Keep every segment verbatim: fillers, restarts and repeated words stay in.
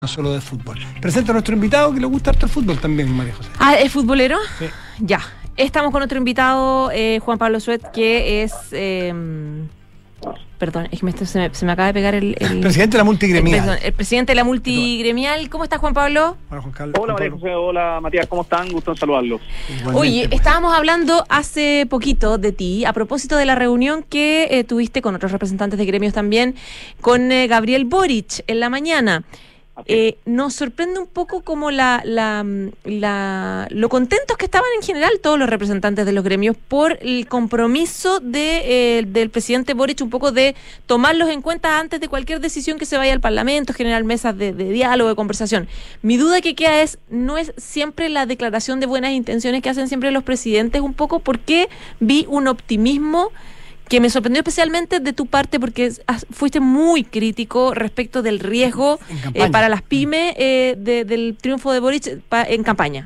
No solo de fútbol. Presenta a nuestro invitado que le gusta harto el fútbol también, María José. Ah, ¿es futbolero? Sí. Ya. Estamos con nuestro invitado, eh, Juan Pablo Suet, que es... Eh, perdón, es que me, se, me, se me acaba de pegar el... el presidente de la multigremial. El, perdón, el presidente de la multigremial. ¿Cómo estás, Juan Pablo? Hola, Juan Carlos. Hola, María José. Hola, Matías. ¿Cómo están? Gusto en saludarlos. Igualmente, Oye, pues. estábamos hablando hace poquito de ti, a propósito de la reunión que eh, tuviste con otros representantes de gremios también, con eh, Gabriel Boric en la mañana. Eh, nos sorprende un poco como la, la, la lo contentos que estaban en general todos los representantes de los gremios por el compromiso de, eh, del presidente Boric, un poco de tomarlos en cuenta antes de cualquier decisión que se vaya al Parlamento, generar mesas de, de diálogo, de conversación. Mi duda que queda es, ¿no es siempre la declaración de buenas intenciones que hacen siempre los presidentes un poco? ¿Por qué vi un optimismo que me sorprendió especialmente de tu parte, porque fuiste muy crítico respecto del riesgo eh, para las pymes eh, de, del triunfo de Boric pa, en campaña?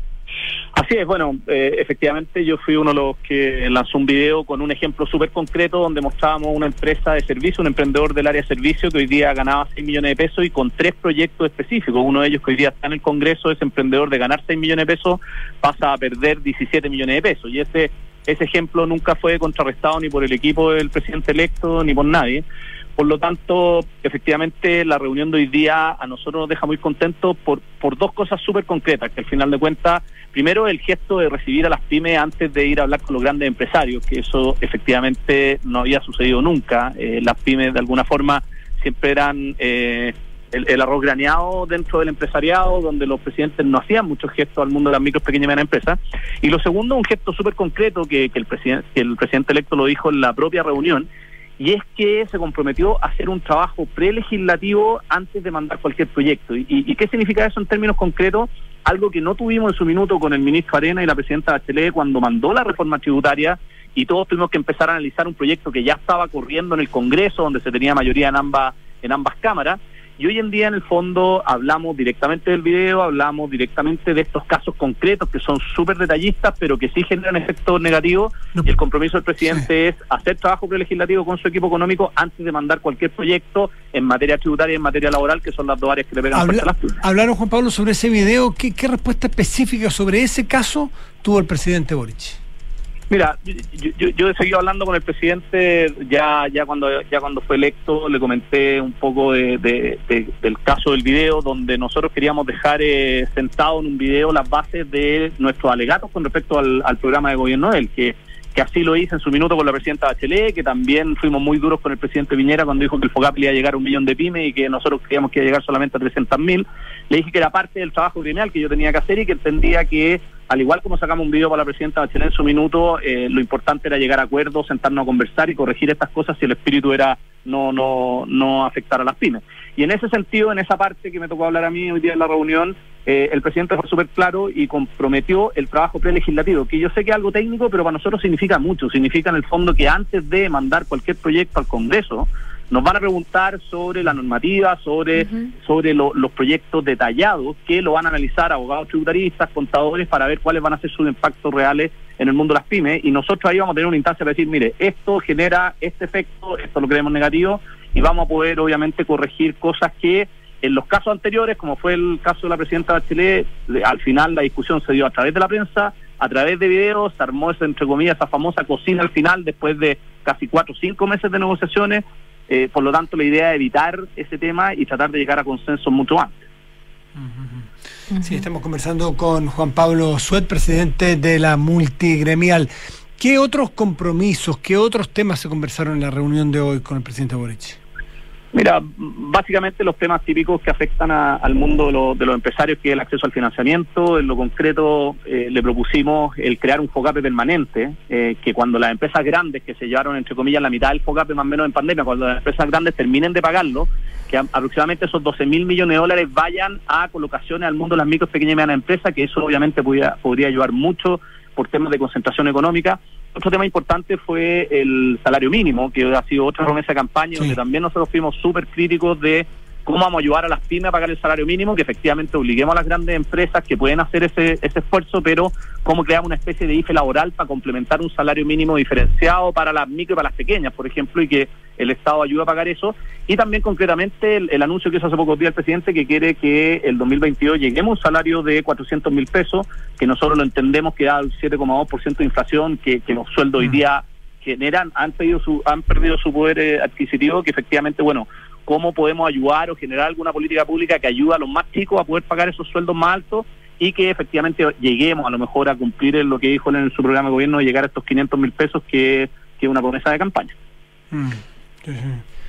Así es, bueno, eh, efectivamente yo fui uno de los que lanzó un video con un ejemplo súper concreto donde mostrábamos una empresa de servicio, un emprendedor del área de servicio que hoy día ganaba seis millones de pesos y con tres proyectos específicos. Uno de ellos que hoy día está en el Congreso, ese emprendedor de ganar seis millones de pesos pasa a perder diecisiete millones de pesos. Y ese ese ejemplo nunca fue contrarrestado ni por el equipo del presidente electo ni por nadie. Por lo tanto, efectivamente, la reunión de hoy día a nosotros nos deja muy contentos por, por dos cosas súper concretas, que al final de cuentas, primero el gesto de recibir a las pymes antes de ir a hablar con los grandes empresarios, que eso efectivamente no había sucedido nunca. Eh, las pymes de alguna forma siempre eran eh, el, el arroz graneado dentro del empresariado, donde los presidentes no hacían muchos gestos al mundo de las micro, pequeñas y medianas empresas. Y lo segundo, un gesto súper concreto que, que, el presidente, que el presidente electo lo dijo en la propia reunión, y es que se comprometió a hacer un trabajo prelegislativo antes de mandar cualquier proyecto. ¿Y, y qué significa eso en términos concretos? Algo que no tuvimos en su minuto con el ministro Arena y la presidenta Bachelet cuando mandó la reforma tributaria, y todos tuvimos que empezar a analizar un proyecto que ya estaba corriendo en el Congreso, donde se tenía mayoría en ambas, en ambas cámaras. Y hoy en día, en el fondo, hablamos directamente del video, hablamos directamente de estos casos concretos que son súper detallistas, pero que sí generan efectos negativos. No. Y el compromiso del presidente sí. es hacer trabajo prelegislativo con su equipo económico antes de mandar cualquier proyecto en materia tributaria y en materia laboral, que son las dos áreas que le pegan Habla, fuerte a las pymes. Hablaron, Juan Pablo, sobre ese video. ¿Qué, qué respuesta específica sobre ese caso tuvo el presidente Boric? Mira, yo, yo, yo he seguido hablando con el presidente ya ya cuando ya cuando fue electo, le comenté un poco de, de, de, del caso del video, donde nosotros queríamos dejar eh, sentado en un video las bases de nuestros alegatos con respecto al, al programa de gobierno de él, que, que así lo hice en su minuto con la presidenta Bachelet, que también fuimos muy duros con el presidente Piñera cuando dijo que el FOGAP iba a llegar a un millón de pymes y que nosotros creíamos que iba a llegar solamente a trescientas mil. Le dije que era parte del trabajo criminal que yo tenía que hacer y que entendía que, al igual como sacamos un video para la presidenta Bachelet en su minuto, eh, lo importante era llegar a acuerdos, sentarnos a conversar y corregir estas cosas si el espíritu era no no no afectar a las pymes. Y en ese sentido, en esa parte que me tocó hablar a mí hoy día en la reunión, eh, el presidente fue súper claro y comprometió el trabajo prelegislativo, que yo sé que es algo técnico, pero para nosotros significa mucho. Significa en el fondo que antes de mandar cualquier proyecto al Congreso, nos van a preguntar sobre la normativa, sobre, uh-huh. sobre lo, los proyectos detallados, que lo van a analizar abogados tributaristas, contadores, para ver cuáles van a ser sus impactos reales en el mundo de las pymes. Y nosotros ahí vamos a tener una instancia para decir, mire, esto genera este efecto, esto lo creemos negativo, y vamos a poder obviamente corregir cosas que en los casos anteriores, como fue el caso de la presidenta Bachelet, al final la discusión se dio a través de la prensa, a través de videos, se armó esa, entre comillas, esa famosa cocina al final, después de casi cuatro o cinco meses de negociaciones. Eh, por lo tanto, la idea es evitar ese tema y tratar de llegar a consensos mucho antes. Uh-huh. Sí, estamos conversando con Juan Pablo Suet, presidente de la multigremial. ¿Qué otros compromisos, qué otros temas se conversaron en la reunión de hoy con el presidente Boric? Mira, básicamente los temas típicos que afectan a, al mundo de, lo, de los empresarios, que es el acceso al financiamiento. En lo concreto, eh, le propusimos el crear un FOGAPE permanente, eh, que cuando las empresas grandes, que se llevaron, entre comillas, la mitad del FOGAPE más o menos en pandemia, cuando las empresas grandes terminen de pagarlo, que a, aproximadamente esos doce mil millones de dólares vayan a colocaciones al mundo de las micro, pequeñas y medianas empresas, que eso obviamente podría, podría ayudar mucho por temas de concentración económica. Otro tema importante fue el salario mínimo, que ha sido otra promesa de campaña, sí. donde también nosotros fuimos súper críticos de cómo vamos a ayudar a las pymes a pagar el salario mínimo, que efectivamente obliguemos a las grandes empresas que pueden hacer ese ese esfuerzo, pero cómo creamos una especie de I F E laboral para complementar un salario mínimo diferenciado para las micro y para las pequeñas, por ejemplo, y que el Estado ayuda a pagar eso, y también concretamente el, el anuncio que hizo hace pocos días el presidente, que quiere que el dos mil veintidós lleguemos a un salario de cuatrocientos mil pesos, que nosotros lo entendemos que da el siete coma dos por ciento de inflación, que, que los sueldos hoy día generan, han perdido su, han perdido su poder eh, adquisitivo, que efectivamente, bueno, cómo podemos ayudar o generar alguna política pública que ayude a los más chicos a poder pagar esos sueldos más altos, y que efectivamente lleguemos a lo mejor a cumplir lo que dijo en su programa de gobierno, de llegar a estos quinientos mil pesos, que, que es una promesa de campaña. Mm, sí, sí.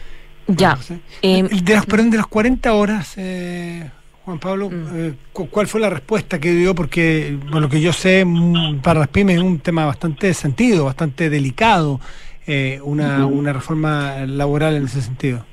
Ya. Eh, de las, perdón, de las cuarenta horas, eh, Juan Pablo, mm. eh, ¿cuál fue la respuesta que dio? Porque, por lo que yo sé, para las pymes es un tema bastante sentido, bastante delicado, eh, una, uh-huh. una reforma laboral en ese sentido.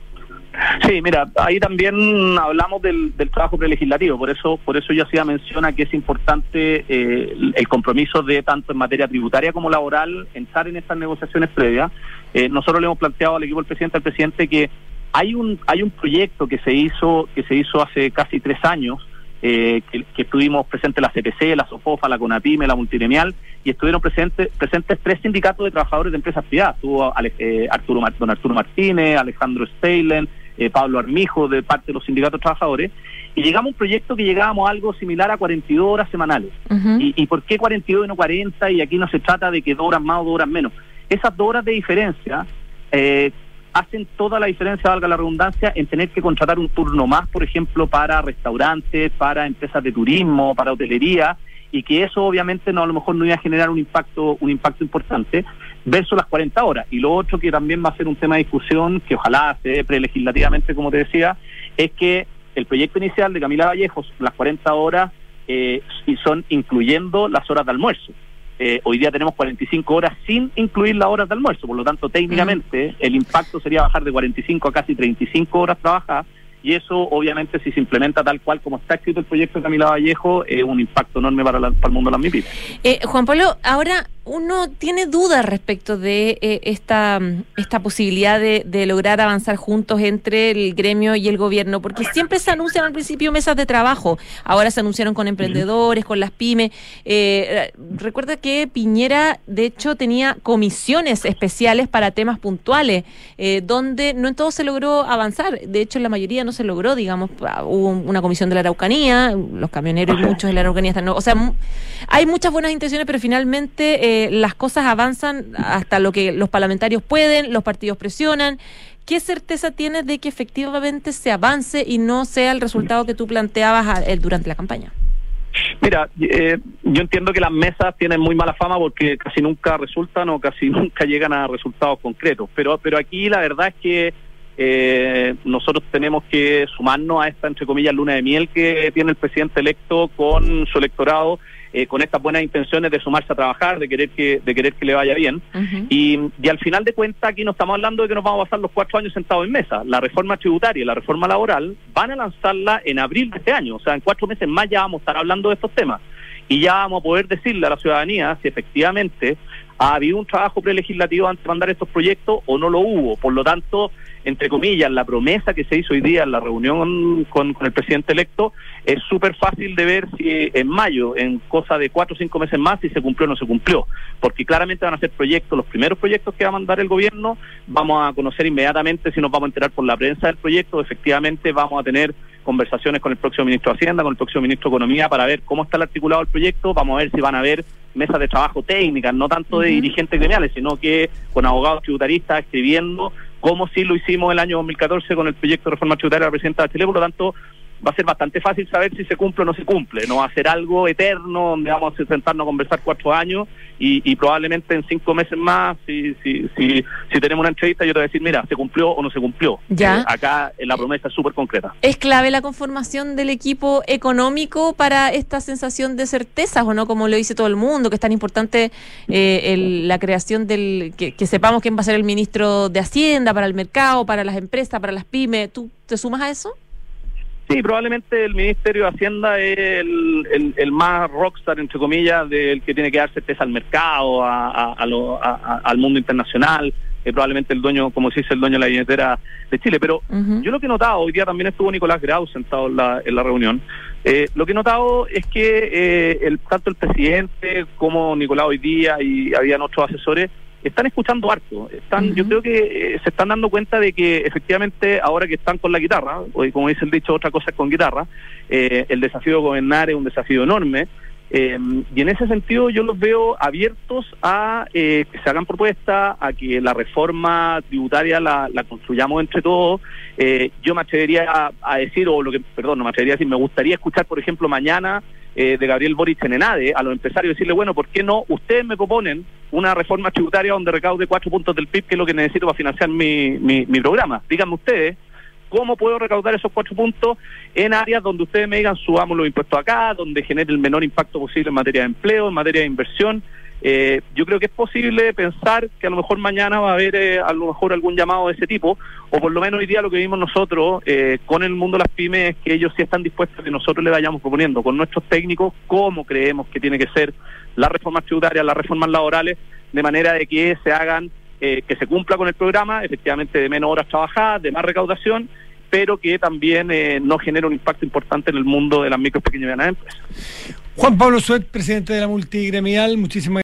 Sí, mira, ahí también hablamos del, del trabajo prelegislativo, por eso por eso yo hacía mención a que es importante eh, el compromiso de tanto en materia tributaria como laboral, entrar en estas negociaciones previas. Eh, nosotros le hemos planteado al equipo del presidente, al presidente, que hay un hay un proyecto que se hizo que se hizo hace casi tres años, eh, que, que estuvimos presentes la C P C, la SOFOFA, la CONAPYME, la Multigremial, y estuvieron presentes presentes tres sindicatos de trabajadores de empresas privadas. Estuvo eh, Arturo don Arturo Martínez, Alejandro Steylen, Eh, Pablo Armijo, de parte de los sindicatos trabajadores, y llegamos a un proyecto que llegábamos a algo similar a cuarenta y dos horas semanales. Uh-huh. ¿Y, ¿Y por qué cuarenta y dos y no cuarenta? Y aquí no se trata de que dos horas más o dos horas menos. Esas dos horas de diferencia eh, hacen toda la diferencia, valga la redundancia, en tener que contratar un turno más, por ejemplo, para restaurantes, para empresas de turismo, para hotelería, y que eso obviamente no a lo mejor no iba a generar un impacto un impacto importante, versus las cuarenta horas. Y lo otro que también va a ser un tema de discusión, que ojalá se dé prelegislativamente, como te decía, es que el proyecto inicial de Camila Vallejos, las cuarenta horas, eh, son incluyendo las horas de almuerzo. Eh, hoy día tenemos cuarenta y cinco horas sin incluir las horas de almuerzo, por lo tanto, técnicamente, el impacto sería bajar de cuarenta y cinco a casi treinta y cinco horas trabajadas, y eso, obviamente, si se implementa tal cual como está escrito el proyecto de Camila Vallejo, es un impacto enorme para, la, para el mundo de las MIPYMES. Eh, Juan Pablo, ahora uno tiene dudas respecto de eh, esta esta posibilidad de, de lograr avanzar juntos entre el gremio y el gobierno, porque siempre se anuncian al principio mesas de trabajo, ahora se anunciaron con emprendedores, con las pymes. Eh, recuerda que Piñera, de hecho, tenía comisiones especiales para temas puntuales, eh, donde no en todo se logró avanzar, de hecho en la mayoría no se logró, digamos, hubo una comisión de la Araucanía, los camioneros y muchos de la Araucanía están, no, o sea, hay muchas buenas intenciones, pero finalmente eh, las cosas avanzan hasta lo que los parlamentarios pueden, los partidos presionan. ¿Qué certeza tienes de que efectivamente se avance y no sea el resultado que tú planteabas a, eh, durante la campaña? Mira, eh, yo entiendo que las mesas tienen muy mala fama porque casi nunca resultan o casi nunca llegan a resultados concretos, pero pero aquí la verdad es que eh, nosotros tenemos que sumarnos a esta, entre comillas, luna de miel que tiene el presidente electo con su electorado, eh, con estas buenas intenciones de sumarse a trabajar, de querer que de querer que le vaya bien. Uh-huh. y, y al final de cuentas aquí no estamos hablando de que nos vamos a pasar los cuatro años sentados en mesa. La reforma tributaria y la reforma laboral van a lanzarla en abril de este año, o sea, en cuatro meses más ya vamos a estar hablando de estos temas y ya vamos a poder decirle a la ciudadanía si efectivamente ha habido un trabajo prelegislativo antes de mandar estos proyectos o no lo hubo. Por lo tanto, entre comillas, la promesa que se hizo hoy día en la reunión con, con el presidente electo es súper fácil de ver si en mayo, en cosa de cuatro o cinco meses más, si se cumplió o no se cumplió, porque claramente van a ser proyectos, los primeros proyectos que va a mandar el gobierno, vamos a conocer inmediatamente si nos vamos a enterar por la prensa del proyecto, efectivamente vamos a tener conversaciones con el próximo ministro de Hacienda, con el próximo ministro de Economía para ver cómo está el articulado del proyecto, vamos a ver si van a haber mesas de trabajo técnicas, no tanto de uh-huh. dirigentes gremiales, sino que con abogados tributaristas escribiendo, como si lo hicimos el año dos mil catorce con el proyecto de reforma tributaria de la presidenta Bachelet. Por lo tanto, va a ser bastante fácil saber si se cumple o no se cumple. No va a ser algo eterno donde vamos a sentarnos a conversar cuatro años y, y probablemente en cinco meses más, si si si si tenemos una entrevista, yo te voy a decir, mira, se cumplió o no se cumplió. Ya. Eh, acá la promesa es súper concreta. ¿Es clave la conformación del equipo económico para esta sensación de certezas o no, como lo dice todo el mundo, que es tan importante eh, el, la creación del, que, que sepamos quién va a ser el ministro de Hacienda para el mercado, para las empresas, para las pymes? ¿Tú te sumas a eso? Sí, probablemente el Ministerio de Hacienda es el, el, el más rockstar, entre comillas, del que tiene que dar certeza al mercado, a, a, a lo, a, a, al mundo internacional, eh, probablemente el dueño, como se dice, el dueño de la billetera de Chile. Pero uh-huh. yo lo que he notado, hoy día también estuvo Nicolás Grau sentado en la, en la reunión, eh, lo que he notado es que eh, el, tanto el presidente como Nicolás hoy día y habían otros asesores, están escuchando harto. Están, Uh-huh. Yo creo que eh, se están dando cuenta de que efectivamente ahora que están con la guitarra, o como dice el dicho, otra cosa es con guitarra, eh, el desafío de gobernar es un desafío enorme. Eh, y en ese sentido yo los veo abiertos a eh, que se hagan propuestas, a que la reforma tributaria la, la construyamos entre todos. Eh, yo me atrevería a, a decir, o lo que, perdón, no me atrevería a decir, me gustaría escuchar, por ejemplo, mañana eh, de Gabriel Boric en ENADE a los empresarios decirle, bueno, ¿por qué no? Ustedes me proponen una reforma tributaria donde recaude cuatro puntos del P I B, que es lo que necesito para financiar mi, mi, mi programa. Díganme ustedes, ¿cómo puedo recaudar esos cuatro puntos en áreas donde ustedes me digan subamos los impuestos acá, donde genere el menor impacto posible en materia de empleo, en materia de inversión? Eh, yo creo que es posible pensar que a lo mejor mañana va a haber eh, a lo mejor algún llamado de ese tipo, o por lo menos hoy día lo que vimos nosotros eh, con el mundo de las pymes es que ellos sí están dispuestos a que nosotros le vayamos proponiendo con nuestros técnicos cómo creemos que tiene que ser las reformas tributarias, las reformas laborales, de manera de que se hagan Eh, que se cumpla con el programa, efectivamente de menos horas trabajadas, de más recaudación, pero que también eh, no genere un impacto importante en el mundo de las micro, pequeñas y medianas empresas. Juan Pablo Suet, presidente de la Multigremial, muchísimas